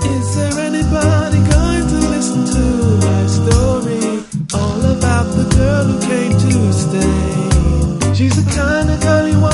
Is there anybody going to listen to my story? All about the girl who came to stay. She's the kind of girl you want